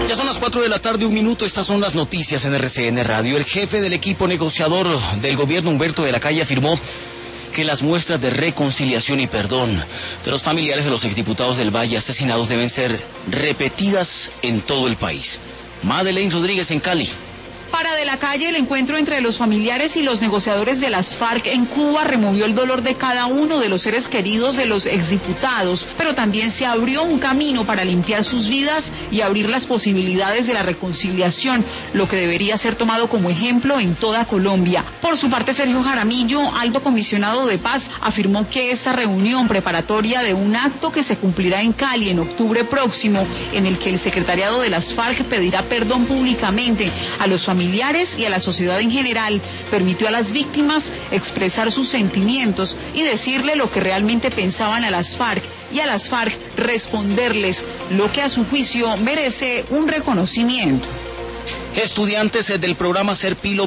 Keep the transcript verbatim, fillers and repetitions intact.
Ya son las cuatro de la tarde, un minuto, estas son las noticias en R C N Radio. El jefe del equipo negociador del gobierno, Humberto de la Calle, afirmó que las muestras de reconciliación y perdón de los familiares de los exdiputados del Valle asesinados deben ser repetidas en todo el país. Madeleine Rodríguez en Cali. Para De la Calle, el encuentro entre los familiares y los negociadores de las FARC en Cuba removió el dolor de cada uno de los seres queridos de los exdiputados, pero también se abrió un camino para limpiar sus vidas y abrir las posibilidades de la reconciliación, lo que debería ser tomado como ejemplo en toda Colombia. Por su parte, Sergio Jaramillo, alto comisionado de paz, afirmó que esta reunión preparatoria de un acto que se cumplirá en Cali en octubre próximo, en el que el secretariado de las FARC pedirá perdón públicamente a los familiares familiares y a la sociedad en general, permitió a las víctimas expresar sus sentimientos y decirle lo que realmente pensaban a las FARC, y a las FARC responderles, lo que a su juicio merece un reconocimiento. Estudiantes del programa Ser Pilo